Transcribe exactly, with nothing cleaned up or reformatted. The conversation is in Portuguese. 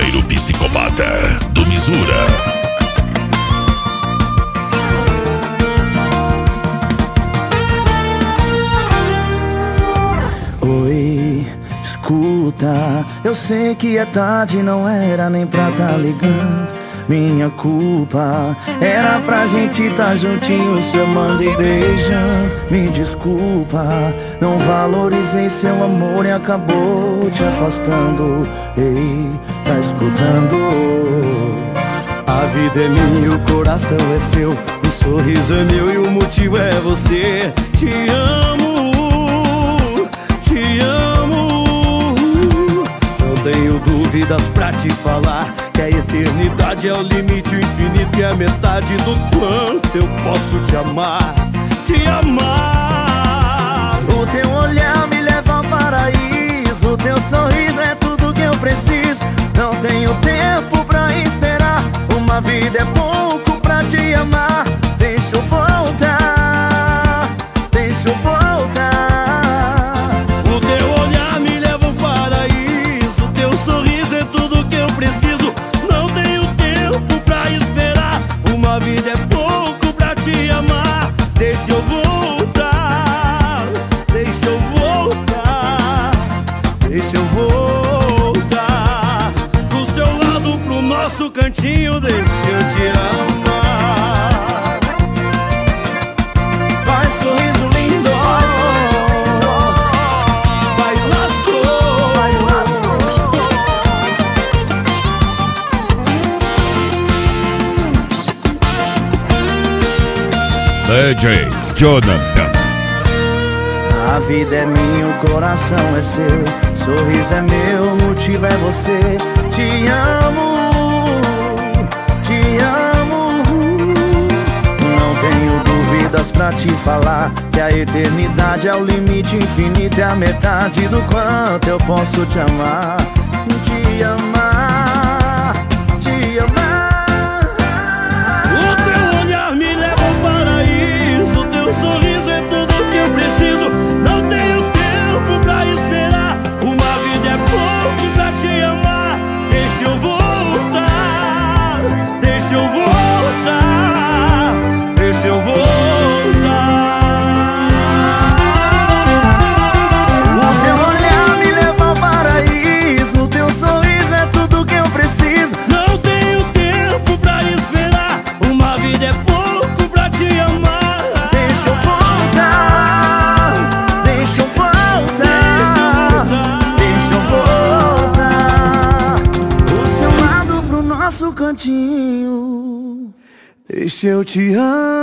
verdadeiro psicopata do Misura. Oi, escuta, eu sei que é tarde, não era nem pra tá ligando. Minha culpa, era pra gente tá juntinho, se amando e beijando. Me desculpa, não valorizei seu amor e acabou te afastando. Ei, tá escutando? A vida é minha e o coração é seu, o sorriso é meu e o motivo é você. Te amo, te amo. Não tenho dúvidas pra te falar que a eternidade é o limite, o infinito é a metade do quanto eu posso te amar, te amar. O teu olhar me leva ao paraíso, o teu sorriso é tudo que eu preciso. Não tenho tempo pra esperar, uma vida é pouco pra te amar. Deixa eu voltar, deixa eu voltar. O teu olhar me leva ao paraíso, o teu sorriso é tudo que eu preciso. Não tenho tempo pra esperar, uma vida é pouco pra te amar. Deixa eu voltar, deixa eu voltar, deixa eu voltar do seu lado pro nosso cantinho, deixa eu te amar. Vai, sorriso lindo, Vai lá, sou, vai lá. D J Jonathan. A vida é minha, o coração é seu, sorriso é meu, o motivo é você. Te amo, te amo. Não tenho dúvidas pra te falar que a eternidade é o limite, o infinito é a metade do quanto eu posso te amar, te amar, te amar. O teu olhar me leva ao paraíso, o teu sorriso é tudo que eu preciso. Não tenho tempo pra esperar, uma vida é pouco pra te amar. Deixa eu voltar, deixa eu voltar, deixa eu voltar. O teu olhar me leva ao paraíso, o teu sorriso é tudo que eu preciso. Não tenho tempo pra esperar, uma vida é pouco pra te amar. Deixa eu voltar, deixa eu voltar, deixa eu voltar do seu lado pro nosso cantinho. Deixa eu te amar.